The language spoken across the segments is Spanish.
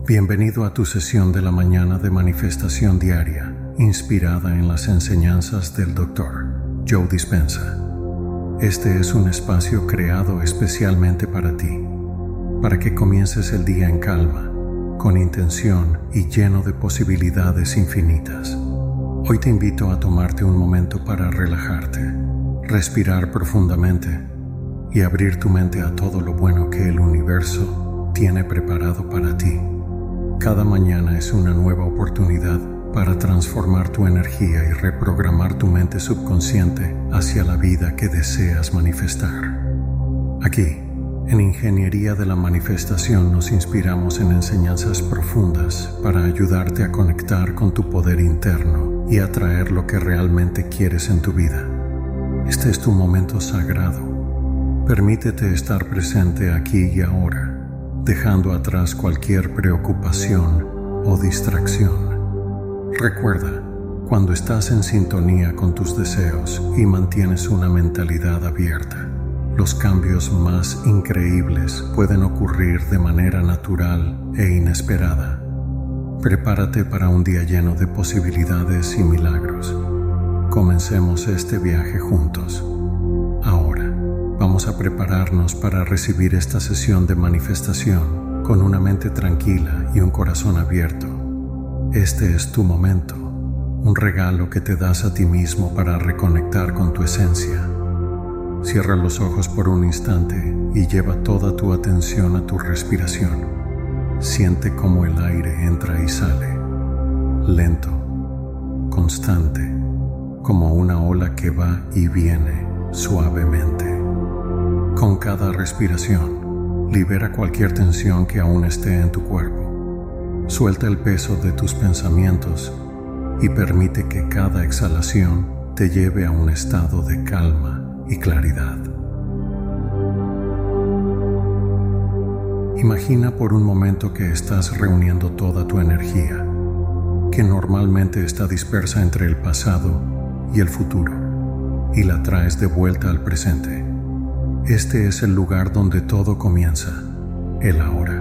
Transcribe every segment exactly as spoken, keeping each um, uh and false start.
Bienvenido a tu sesión de la mañana de manifestación diaria, inspirada en las enseñanzas del doctor Joe Dispenza. Este es un espacio creado especialmente para ti, para que comiences el día en calma, con intención y lleno de posibilidades infinitas. Hoy te invito a tomarte un momento para relajarte, respirar profundamente y abrir tu mente a todo lo bueno que el universo tiene preparado para ti. Cada mañana es una nueva oportunidad para transformar tu energía y reprogramar tu mente subconsciente hacia la vida que deseas manifestar. Aquí, en Ingeniería de la Manifestación, nos inspiramos en enseñanzas profundas para ayudarte a conectar con tu poder interno y atraer lo que realmente quieres en tu vida. Este es tu momento sagrado. Permítete estar presente aquí y ahora, dejando atrás cualquier preocupación o distracción. Recuerda, cuando estás en sintonía con tus deseos y mantienes una mentalidad abierta, los cambios más increíbles pueden ocurrir de manera natural e inesperada. Prepárate para un día lleno de posibilidades y milagros. Comencemos este viaje juntos. Ahora, vamos a prepararnos para recibir esta sesión de manifestación con una mente tranquila y un corazón abierto. Este es tu momento, un regalo que te das a ti mismo para reconectar con tu esencia. Cierra los ojos por un instante y lleva toda tu atención a tu respiración. Siente cómo el aire entra y sale, lento, constante, como una ola que va y viene suavemente. Con cada respiración, libera cualquier tensión que aún esté en tu cuerpo. Suelta el peso de tus pensamientos y permite que cada exhalación te lleve a un estado de calma y claridad. Imagina por un momento que estás reuniendo toda tu energía, que normalmente está dispersa entre el pasado y el futuro, y la traes de vuelta al presente. Este es el lugar donde todo comienza, el ahora.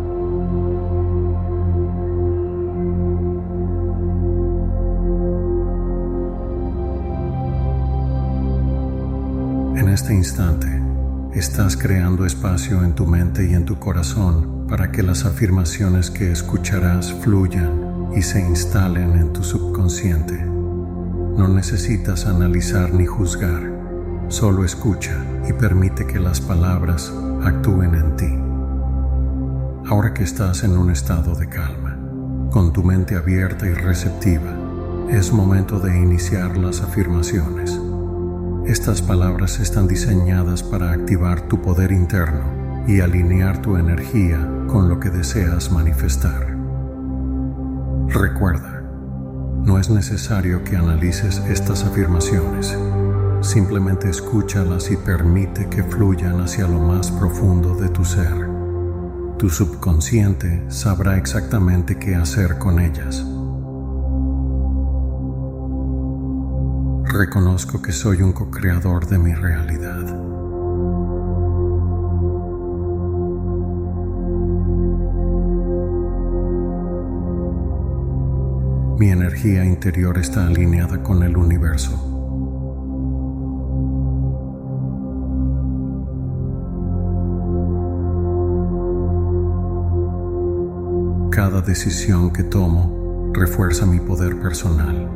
En este instante, estás creando espacio en tu mente y en tu corazón para que las afirmaciones que escucharás fluyan y se instalen en tu subconsciente. No necesitas analizar ni juzgar, solo escucha y permite que las palabras actúen en ti. Ahora que estás en un estado de calma, con tu mente abierta y receptiva, es momento de iniciar las afirmaciones. Estas palabras están diseñadas para activar tu poder interno y alinear tu energía con lo que deseas manifestar. Recuerda, no es necesario que analices estas afirmaciones. Simplemente escúchalas y permite que fluyan hacia lo más profundo de tu ser. Tu subconsciente sabrá exactamente qué hacer con ellas. Reconozco que soy un co-creador de mi realidad. Mi energía interior está alineada con el universo. Cada decisión que tomo refuerza mi poder personal.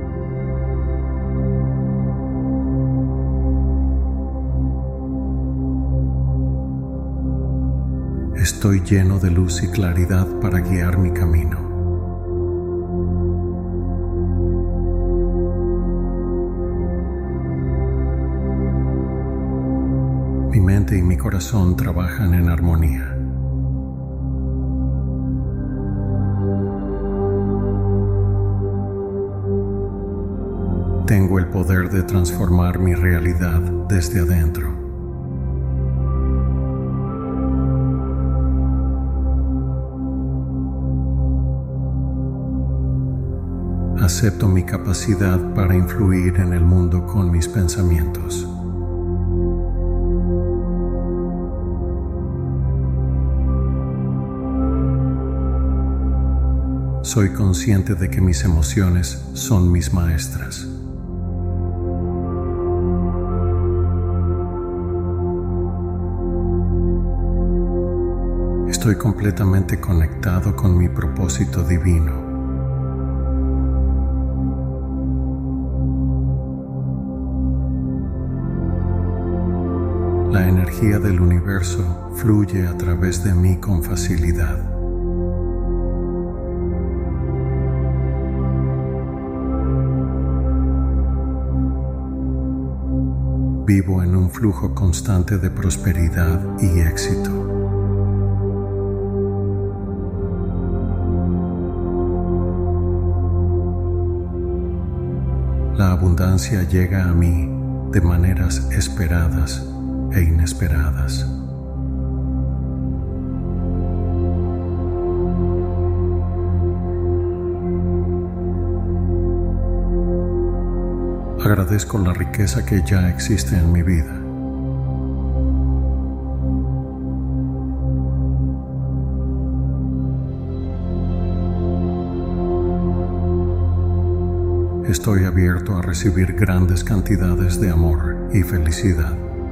Estoy lleno de luz y claridad para guiar mi camino. Mi mente y mi corazón trabajan en armonía. Tengo el poder de transformar mi realidad desde adentro. Acepto mi capacidad para influir en el mundo con mis pensamientos. Soy consciente de que mis emociones son mis maestras. Estoy completamente conectado con mi propósito divino. La energía del universo fluye a través de mí con facilidad. Vivo en un flujo constante de prosperidad y éxito. La abundancia llega a mí de maneras esperadas e inesperadas. Agradezco la riqueza que ya existe en mi vida. Estoy abierto a recibir grandes cantidades de amor y felicidad.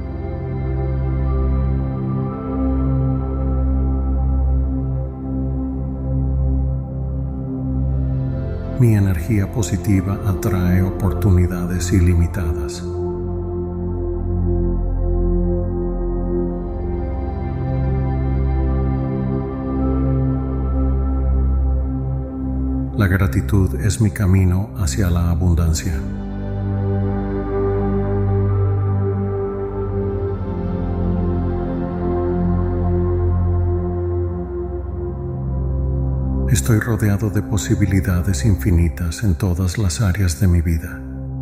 Mi energía positiva atrae oportunidades ilimitadas. La gratitud es mi camino hacia la abundancia. Estoy rodeado de posibilidades infinitas en todas las áreas de mi vida.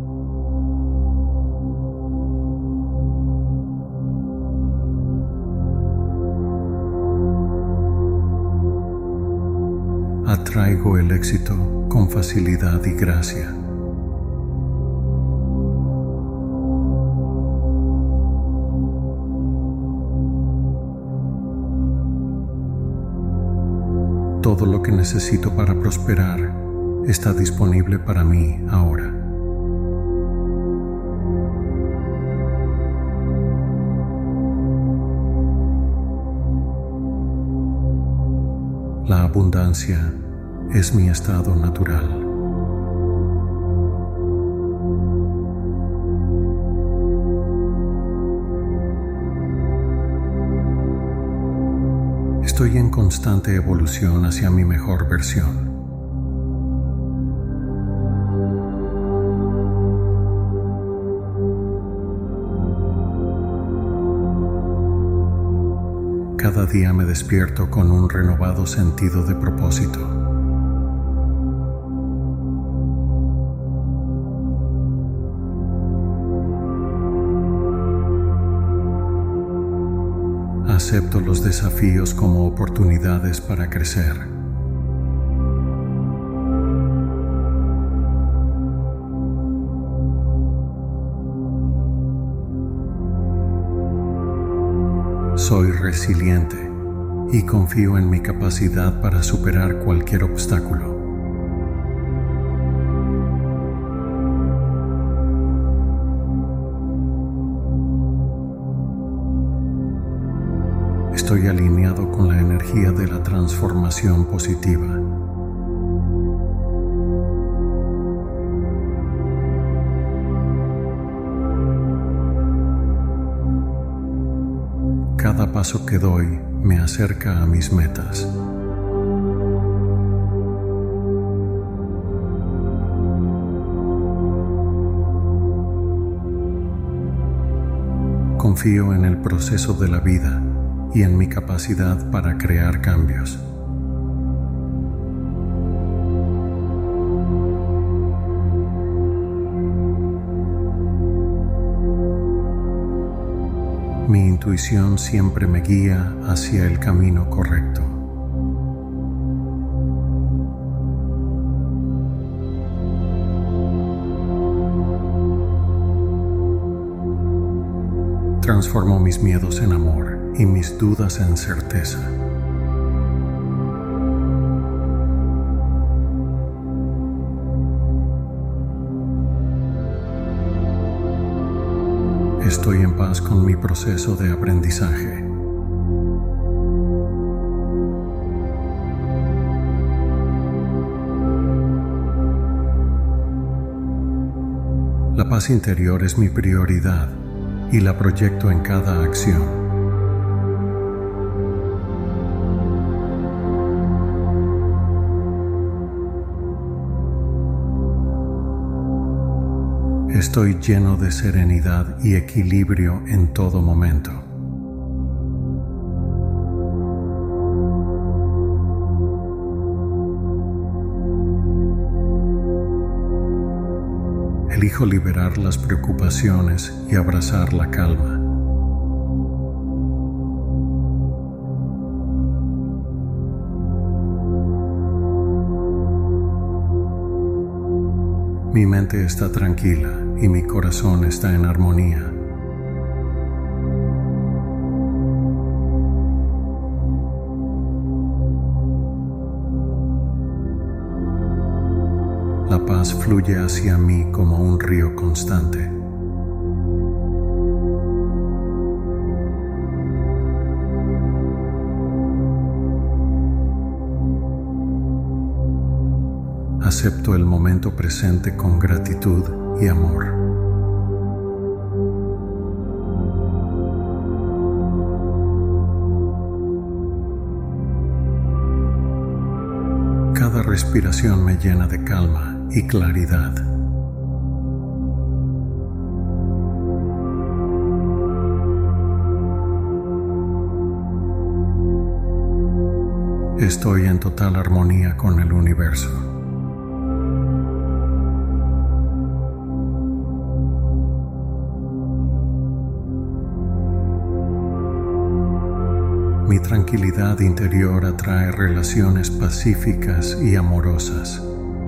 Atraigo el éxito con facilidad y gracia. Todo lo que necesito para prosperar está disponible para mí ahora. La abundancia es mi estado natural. Estoy en constante evolución hacia mi mejor versión. Cada día me despierto con un renovado sentido de propósito. Acepto los desafíos como oportunidades para crecer. Soy resiliente y confío en mi capacidad para superar cualquier obstáculo. Estoy alineado con la energía de la transformación positiva. Cada paso que doy me acerca a mis metas. Confío en el proceso de la vida y en mi capacidad para crear cambios. Mi intuición siempre me guía hacia el camino correcto. Transformo mis miedos en amor y mis dudas en certeza. Estoy en paz con mi proceso de aprendizaje. La paz interior es mi prioridad y la proyecto en cada acción. Estoy lleno de serenidad y equilibrio en todo momento. Elijo liberar las preocupaciones y abrazar la calma. Mi mente está tranquila y mi corazón está en armonía. La paz fluye hacia mí como un río constante. Acepto el momento presente con gratitud y amor. Cada respiración me llena de calma y claridad. Estoy en total armonía con el universo. Mi tranquilidad interior atrae relaciones pacíficas y amorosas.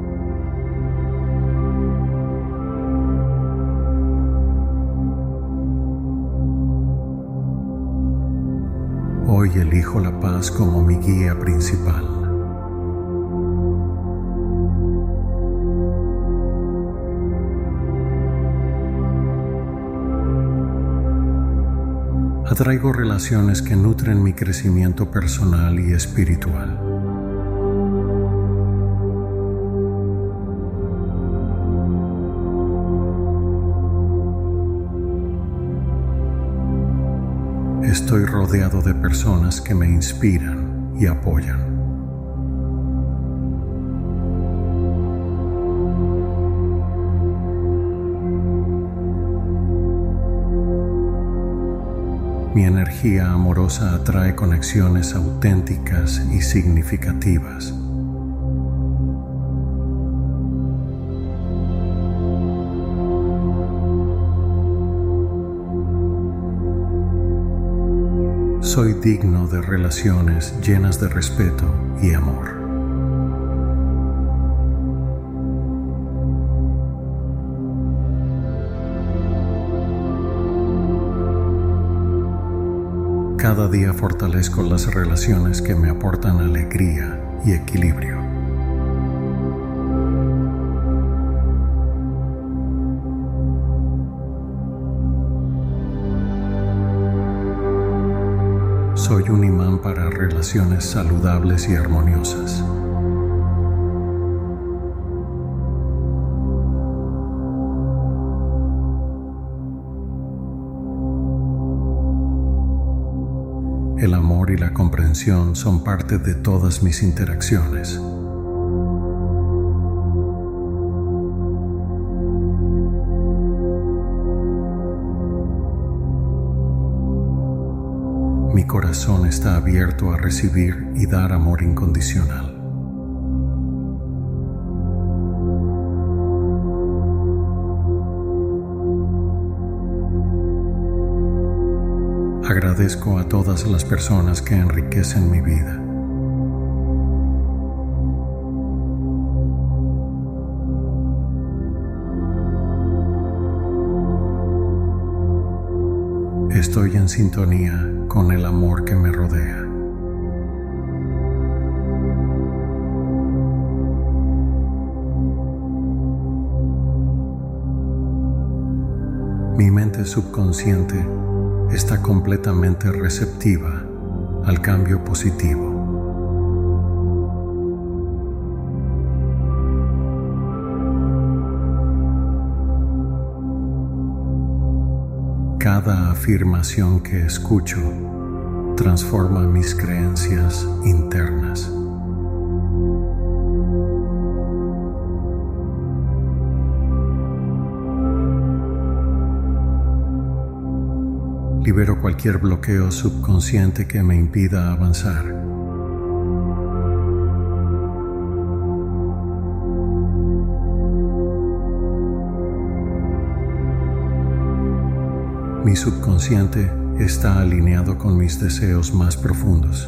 Hoy elijo la paz como mi guía principal. Atraigo relaciones que nutren mi crecimiento personal y espiritual. Estoy rodeado de personas que me inspiran y apoyan. Mi energía amorosa atrae conexiones auténticas y significativas. Soy digno de relaciones llenas de respeto y amor. Cada día fortalezco las relaciones que me aportan alegría y equilibrio. Soy un imán para relaciones saludables y armoniosas. El amor y la comprensión son parte de todas mis interacciones. Mi corazón está abierto a recibir y dar amor incondicional. Agradezco a todas las personas que enriquecen mi vida. Estoy en sintonía con el amor que me rodea. Mi mente subconsciente está completamente receptiva al cambio positivo. Cada afirmación que escucho transforma mis creencias internas. Libero cualquier bloqueo subconsciente que me impida avanzar. Mi subconsciente está alineado con mis deseos más profundos.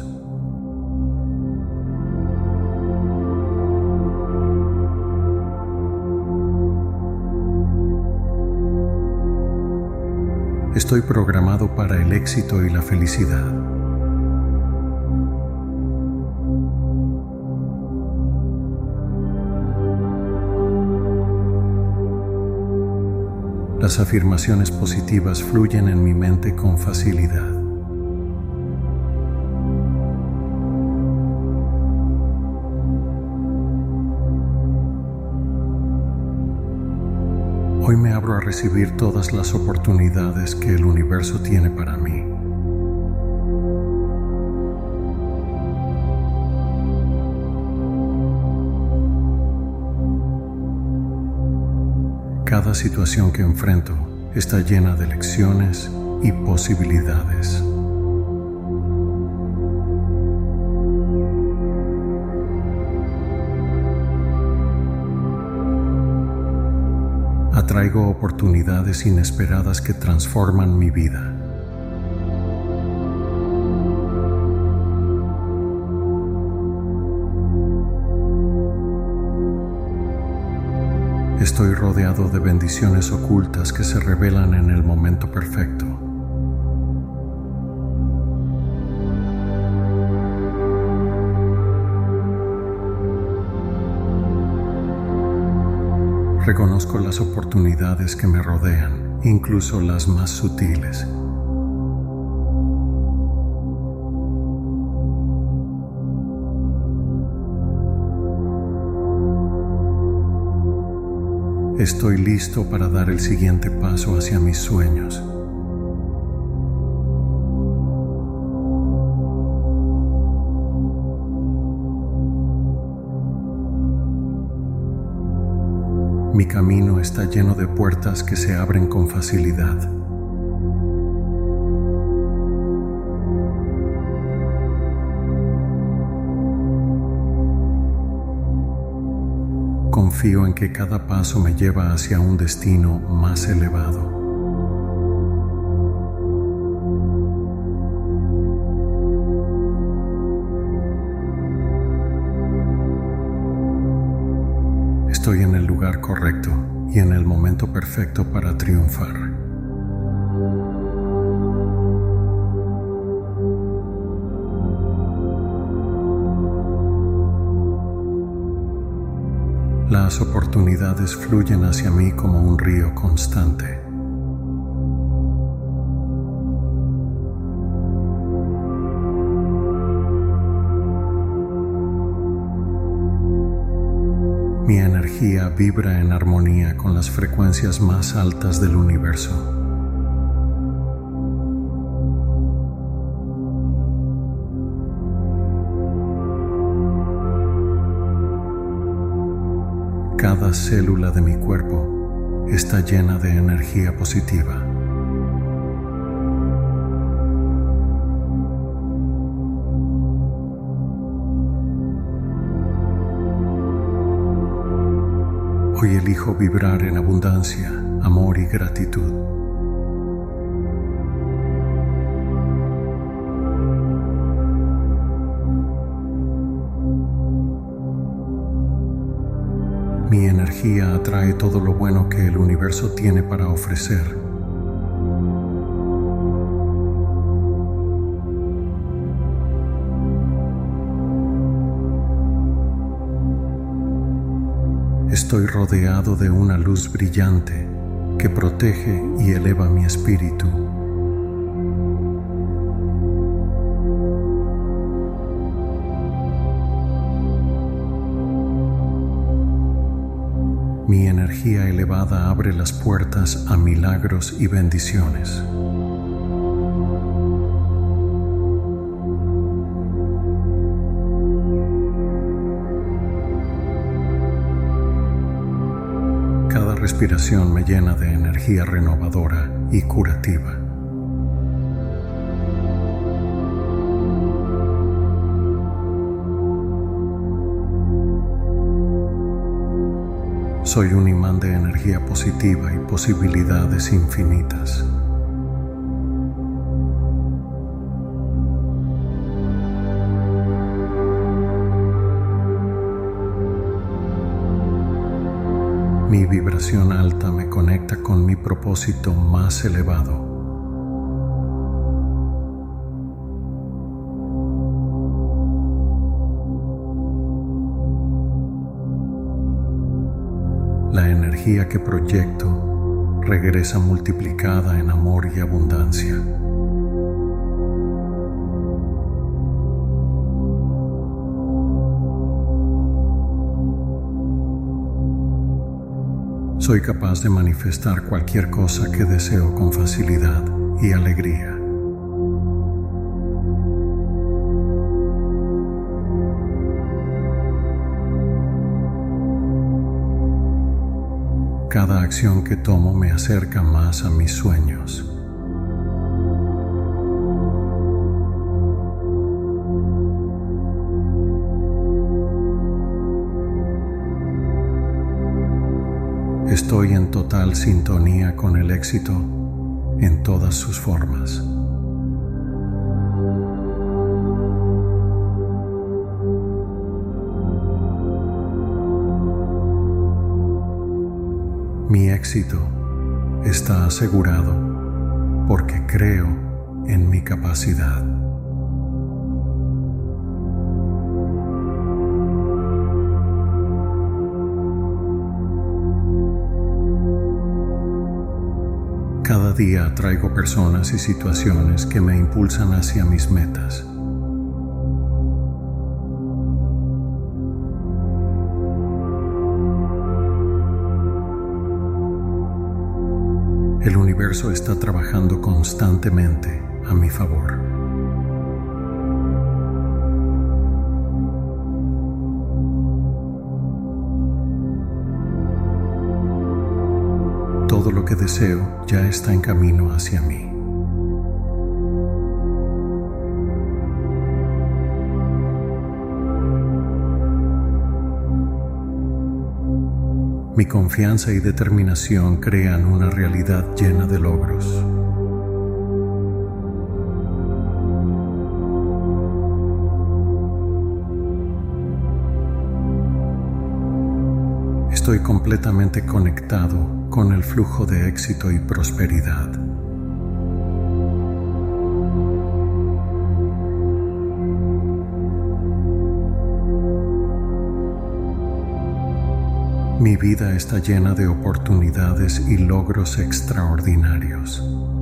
Estoy programado para el éxito y la felicidad. Las afirmaciones positivas fluyen en mi mente con facilidad. Hoy me abro a recibir todas las oportunidades que el universo tiene para mí. Cada situación que enfrento está llena de lecciones y posibilidades. Atraigo oportunidades inesperadas que transforman mi vida. Estoy rodeado de bendiciones ocultas que se revelan en el momento perfecto. Reconozco las oportunidades que me rodean, incluso las más sutiles. Estoy listo para dar el siguiente paso hacia mis sueños. Mi camino está lleno de puertas que se abren con facilidad. Confío en que cada paso me lleva hacia un destino más elevado. Estoy en el lugar correcto y en el momento perfecto para triunfar. Las oportunidades fluyen hacia mí como un río constante. Mi energía vibra en armonía con las frecuencias más altas del universo. Cada célula de mi cuerpo está llena de energía positiva. Hoy elijo vibrar en abundancia, amor y gratitud. Mi energía atrae todo lo bueno que el universo tiene para ofrecer. Estoy rodeado de una luz brillante que protege y eleva mi espíritu. Mi energía elevada abre las puertas a milagros y bendiciones. Cada respiración me llena de energía renovadora y curativa. Soy un imán de energía positiva y posibilidades infinitas. Mi vibración alta me conecta con mi propósito más elevado. La energía que proyecto regresa multiplicada en amor y abundancia. Soy capaz de manifestar cualquier cosa que deseo con facilidad y alegría. Cada acción que tomo me acerca más a mis sueños. Estoy en total sintonía con el éxito en todas sus formas. Mi éxito está asegurado porque creo en mi capacidad. Cada día atraigo personas y situaciones que me impulsan hacia mis metas. El universo está trabajando constantemente a mi favor. Todo lo que deseo ya está en camino hacia mí. Mi confianza y determinación crean una realidad llena de logros. Estoy completamente conectado con el flujo de éxito y prosperidad. Mi vida está llena de oportunidades y logros extraordinarios.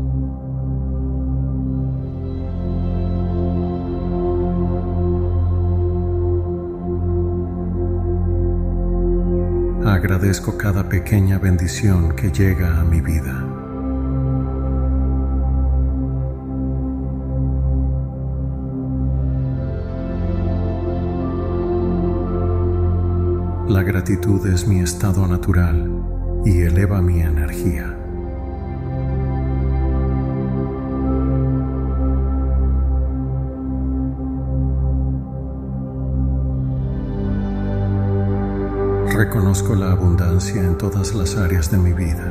Agradezco cada pequeña bendición que llega a mi vida. La gratitud es mi estado natural y eleva mi energía. Reconozco la abundancia en todas las áreas de mi vida.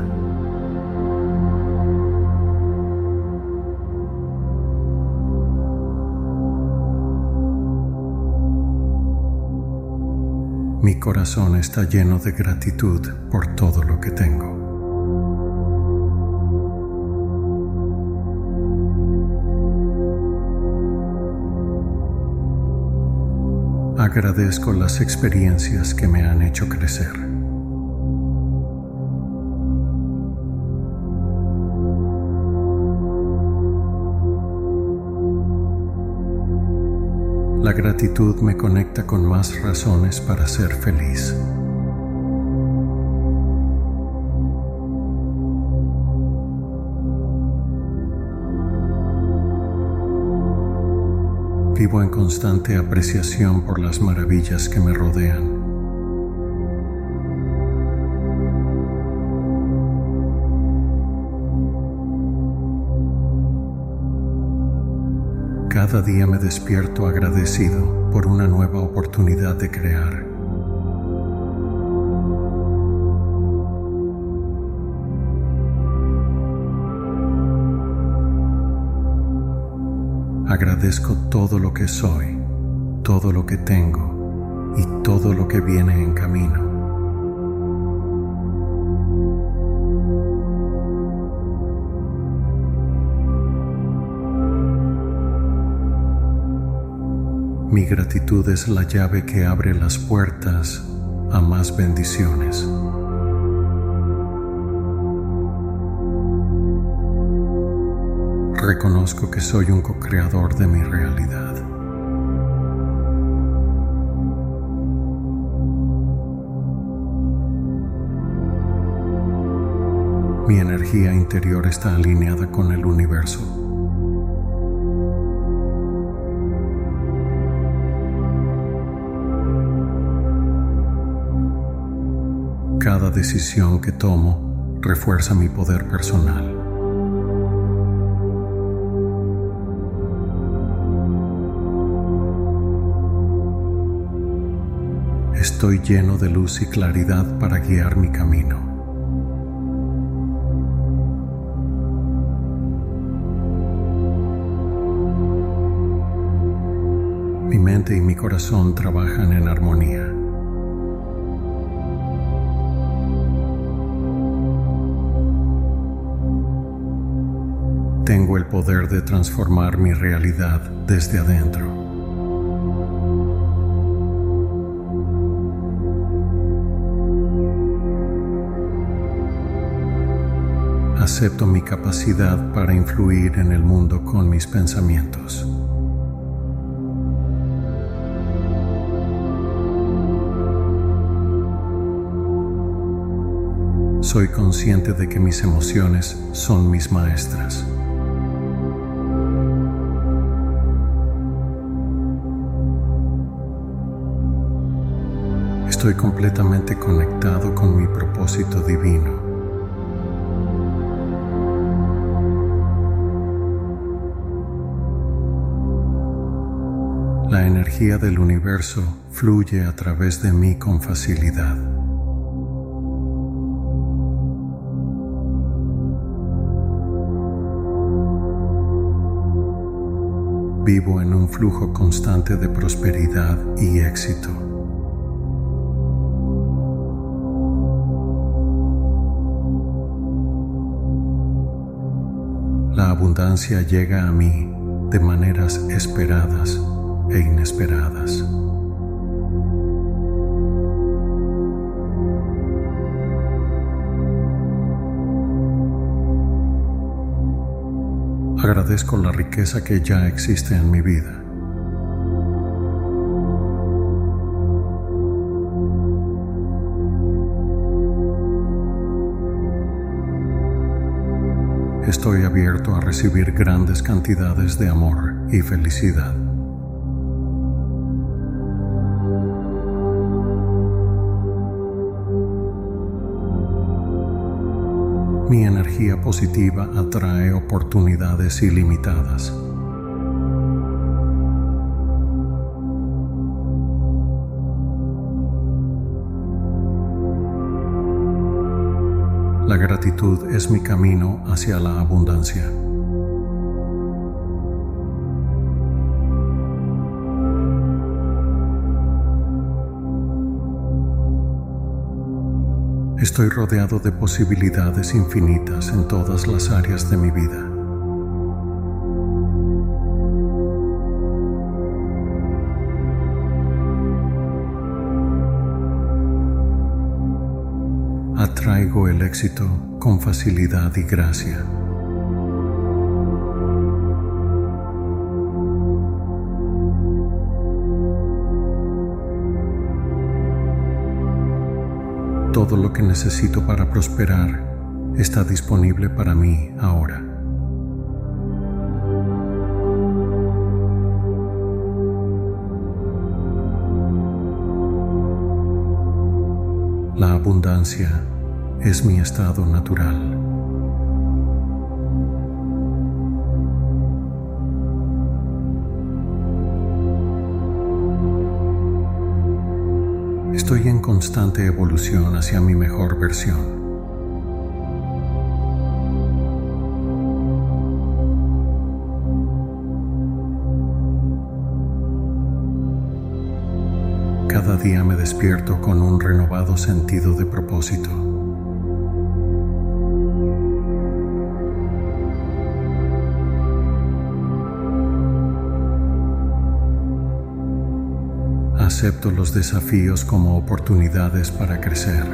Mi corazón está lleno de gratitud por todo lo que tengo. Agradezco las experiencias que me han hecho crecer. La gratitud me conecta con más razones para ser feliz. Vivo en constante apreciación por las maravillas que me rodean. Cada día me despierto agradecido por una nueva oportunidad de crear. Agradezco todo lo que soy, todo lo que tengo y todo lo que viene en camino. Mi gratitud es la llave que abre las puertas a más bendiciones. Reconozco que soy un co-creador de mi realidad. Mi energía interior está alineada con el universo. Cada decisión que tomo refuerza mi poder personal. Estoy lleno de luz y claridad para guiar mi camino. Mi mente y mi corazón trabajan en armonía. Tengo el poder de transformar mi realidad desde adentro. Acepto mi capacidad para influir en el mundo con mis pensamientos. Soy consciente de que mis emociones son mis maestras. Estoy completamente conectado con mi propósito divino. La energía del universo fluye a través de mí con facilidad. Vivo en un flujo constante de prosperidad y éxito. La abundancia llega a mí de maneras esperadas e inesperadas. Agradezco la riqueza que ya existe en mi vida. Estoy abierto a recibir grandes cantidades de amor y felicidad. Mi energía positiva atrae oportunidades ilimitadas. La gratitud es mi camino hacia la abundancia. Estoy rodeado de posibilidades infinitas en todas las áreas de mi vida. Atraigo el éxito con facilidad y gracia. Todo lo que necesito para prosperar está disponible para mí ahora. La abundancia es mi estado natural. Estoy en constante evolución hacia mi mejor versión. Cada día me despierto con un renovado sentido de propósito. Acepto los desafíos como oportunidades para crecer.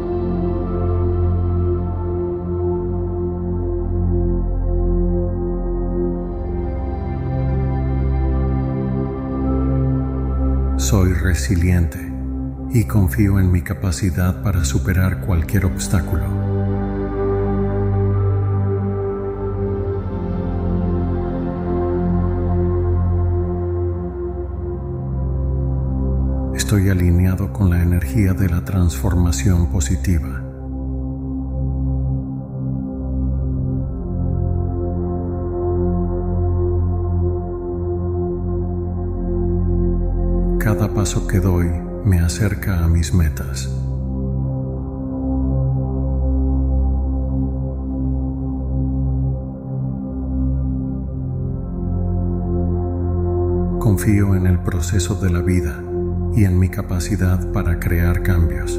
Soy resiliente y confío en mi capacidad para superar cualquier obstáculo. Estoy alineado con la energía de la transformación positiva. Cada paso que doy me acerca a mis metas. Confío en el proceso de la vida y en mi capacidad para crear cambios.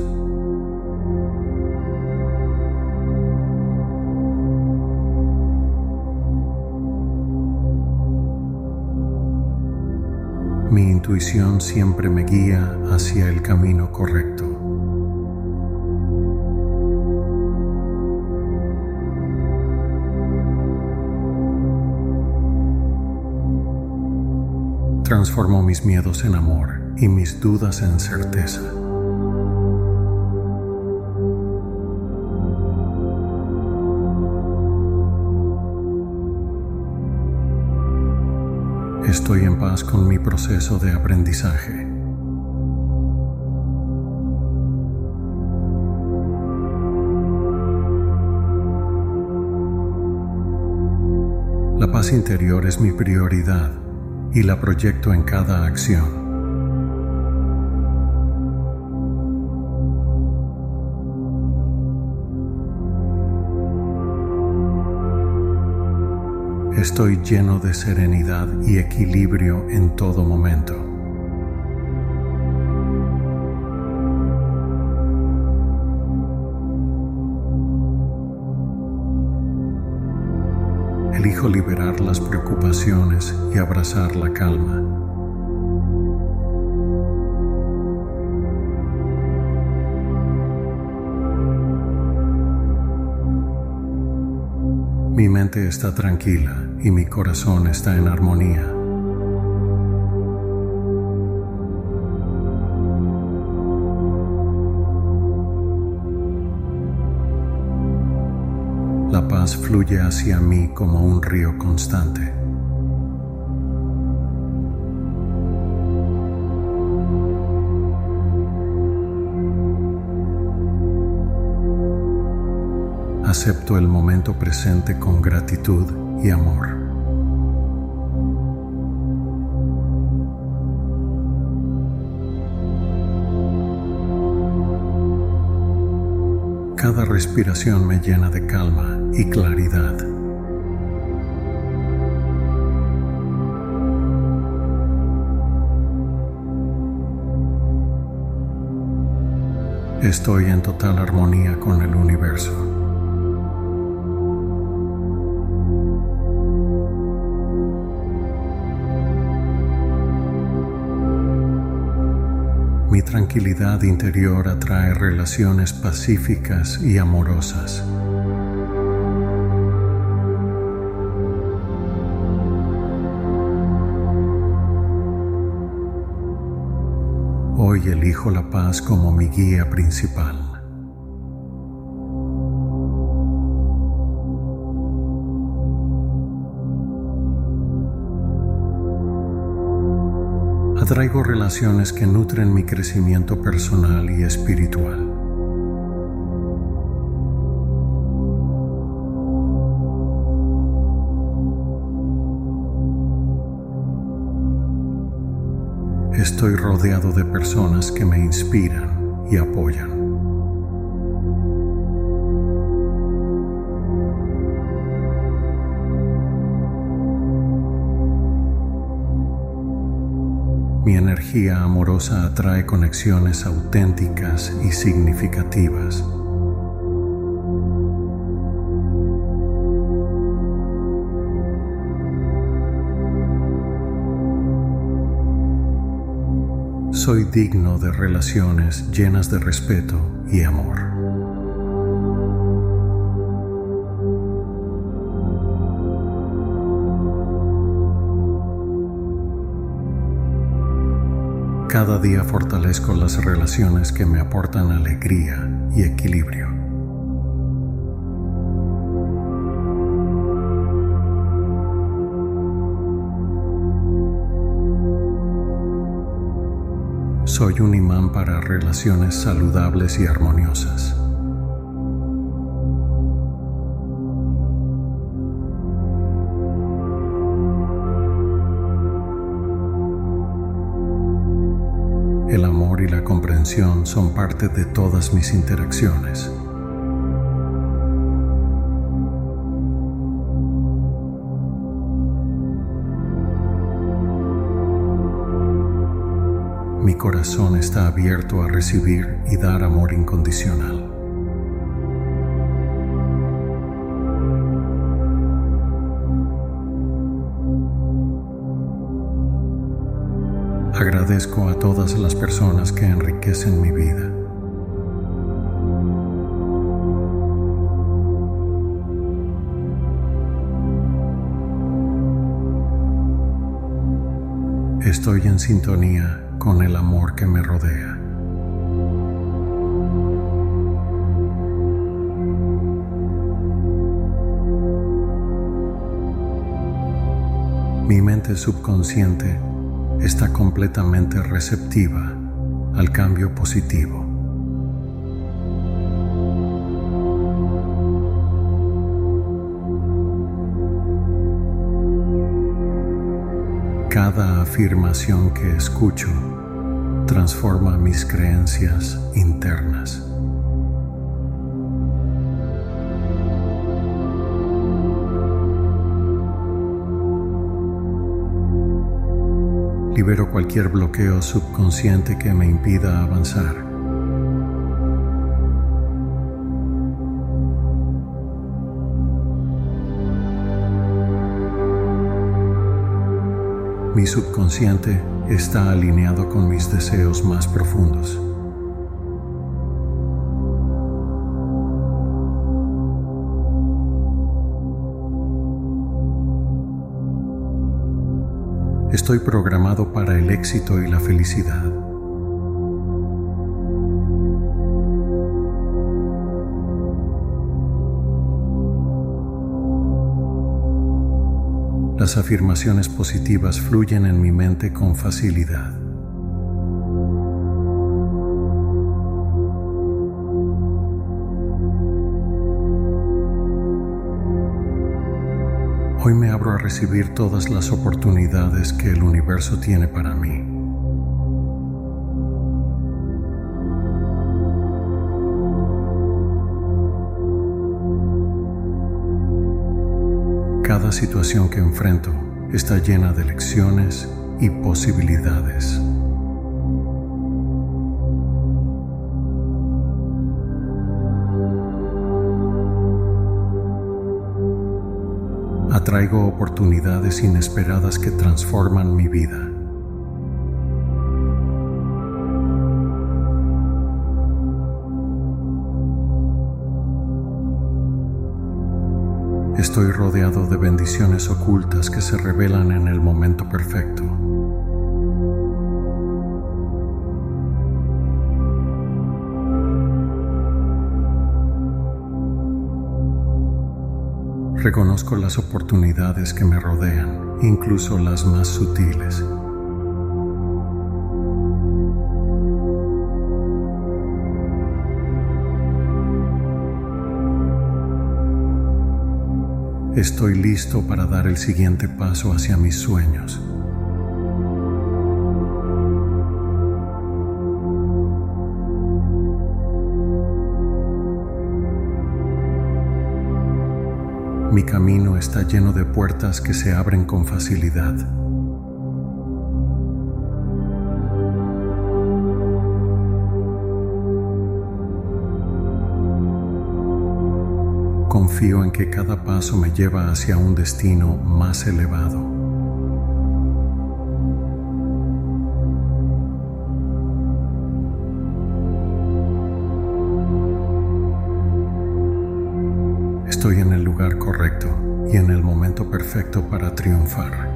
Mi intuición siempre me guía hacia el camino correcto. Transformo mis miedos en amor y mis dudas en certeza. Estoy en paz con mi proceso de aprendizaje. La paz interior es mi prioridad y la proyecto en cada acción. Estoy lleno de serenidad y equilibrio en todo momento. Elijo liberar las preocupaciones y abrazar la calma. Mi mente está tranquila y mi corazón está en armonía. La paz fluye hacia mí como un río constante. Acepto el momento presente con gratitud y amor. Cada respiración me llena de calma y claridad. Estoy en total armonía con el universo. Mi tranquilidad interior atrae relaciones pacíficas y amorosas. Hoy elijo la paz como mi guía principal. Atraigo relaciones que nutren mi crecimiento personal y espiritual. Estoy rodeado de personas que me inspiran y apoyan. Mi energía amorosa atrae conexiones auténticas y significativas. Soy digno de relaciones llenas de respeto y amor. Cada día fortalezco las relaciones que me aportan alegría y equilibrio. Soy un imán para relaciones saludables y armoniosas. El amor y la comprensión son parte de todas mis interacciones. Mi corazón está abierto a recibir y dar amor incondicional. Agradezco a todas las personas que enriquecen mi vida. Estoy en sintonía con el amor que me rodea. Mi mente subconsciente está completamente receptiva al cambio positivo. Cada afirmación que escucho transforma mis creencias internas. Libero cualquier bloqueo subconsciente que me impida avanzar. Mi subconsciente está alineado con mis deseos más profundos. Estoy programado para el éxito y la felicidad. Las afirmaciones positivas fluyen en mi mente con facilidad. Hoy me abro a recibir todas las oportunidades que el universo tiene para mí. Cada situación que enfrento está llena de lecciones y posibilidades. Atraigo oportunidades inesperadas que transforman mi vida. Estoy rodeado de bendiciones ocultas que se revelan en el momento perfecto. Reconozco las oportunidades que me rodean, incluso las más sutiles. Estoy listo para dar el siguiente paso hacia mis sueños. Mi camino está lleno de puertas que se abren con facilidad. Confío en que cada paso me lleva hacia un destino más elevado. Estoy en el lugar correcto y en el momento perfecto para triunfar.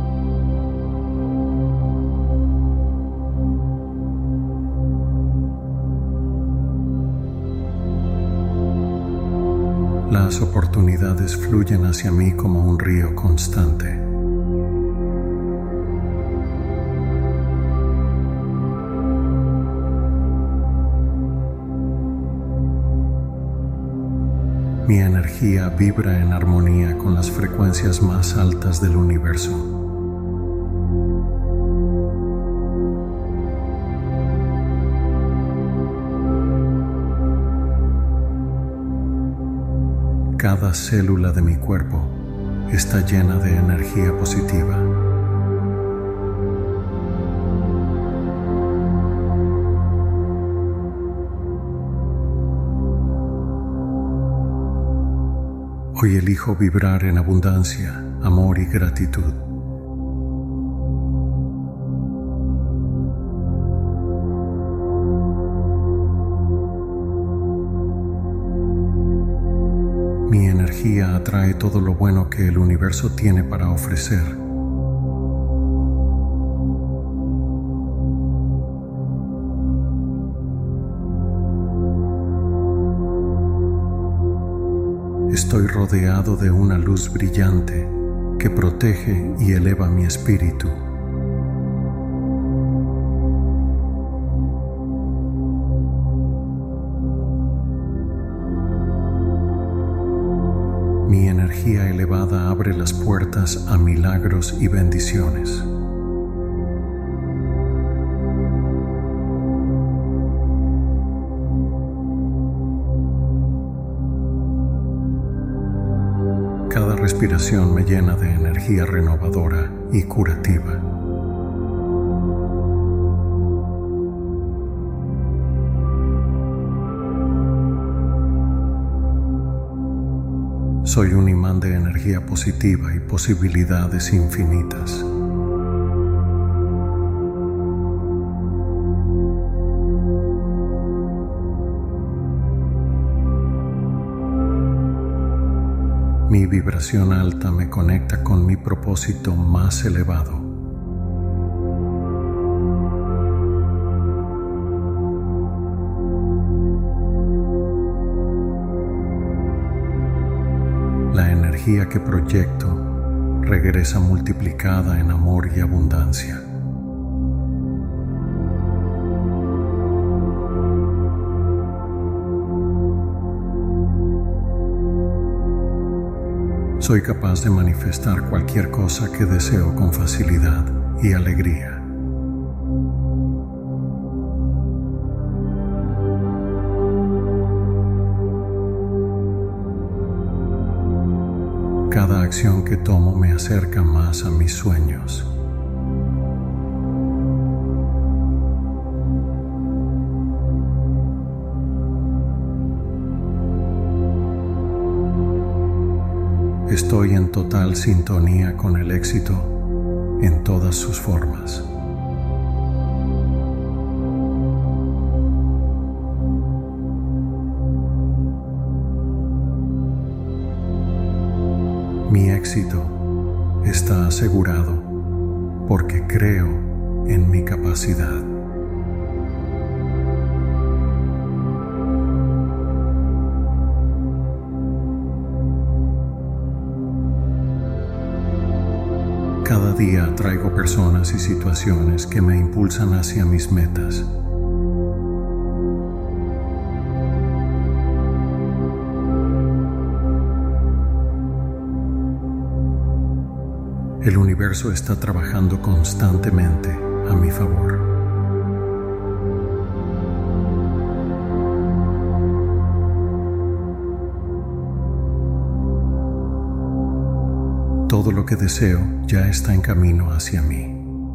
Las oportunidades fluyen hacia mí como un río constante. Mi energía vibra en armonía con las frecuencias más altas del universo. Cada célula de mi cuerpo está llena de energía positiva. Hoy elijo vibrar en abundancia, amor y gratitud. Mi energía atrae todo lo bueno que el universo tiene para ofrecer. Estoy rodeado de una luz brillante que protege y eleva mi espíritu. Mi energía elevada abre las puertas a milagros y bendiciones. Cada respiración me llena de energía renovadora y curativa. Soy un imán de energía positiva y posibilidades infinitas. Mi vibración alta me conecta con mi propósito más elevado. La energía que proyecto regresa multiplicada en amor y abundancia. Soy capaz de manifestar cualquier cosa que deseo con facilidad y alegría. Cada acción que tomo me acerca más a mis sueños. Estoy en total sintonía con el éxito en todas sus formas. Mi éxito está asegurado porque creo en mi capacidad. Cada día atraigo personas y situaciones que me impulsan hacia mis metas. El universo está trabajando constantemente a mi favor. Todo lo que deseo ya está en camino hacia mí.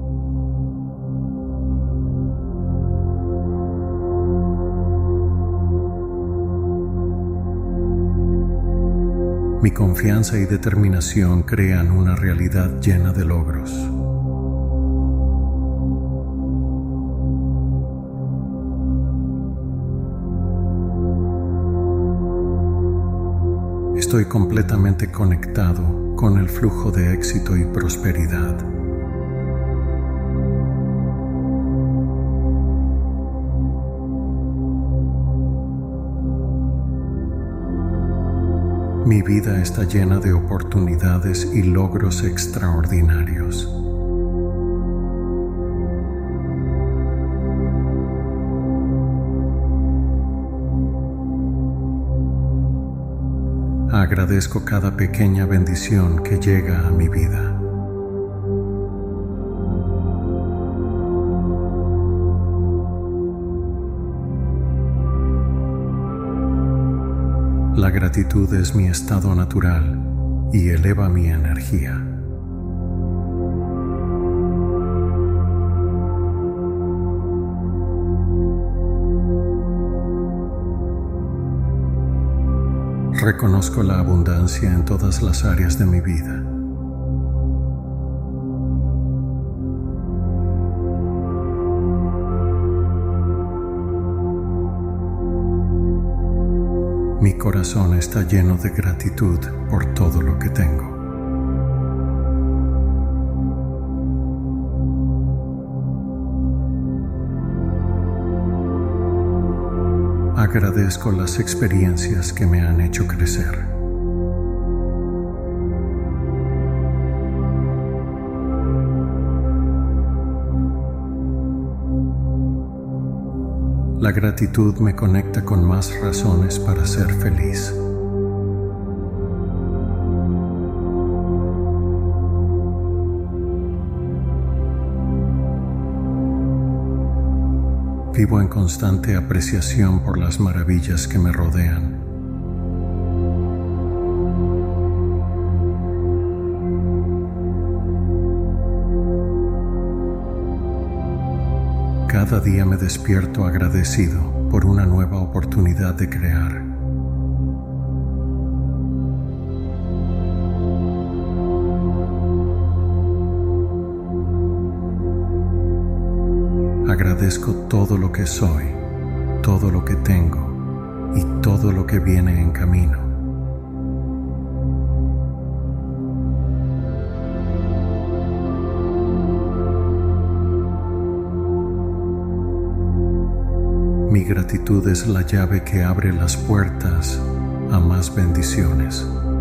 Mi confianza y determinación crean una realidad llena de logros. Estoy completamente conectado con el flujo de éxito y prosperidad. Mi vida está llena de oportunidades y logros extraordinarios. Agradezco cada pequeña bendición que llega a mi vida. La gratitud es mi estado natural y eleva mi energía. Reconozco la abundancia en todas las áreas de mi vida. Mi corazón está lleno de gratitud por todo lo que tengo. Agradezco las experiencias que me han hecho crecer. La gratitud me conecta con más razones para ser feliz. Vivo en constante apreciación por las maravillas que me rodean. Cada día me despierto agradecido por una nueva oportunidad de crear. Agradezco todo lo que soy, todo lo que tengo y todo lo que viene en camino. Mi gratitud es la llave que abre las puertas a más bendiciones.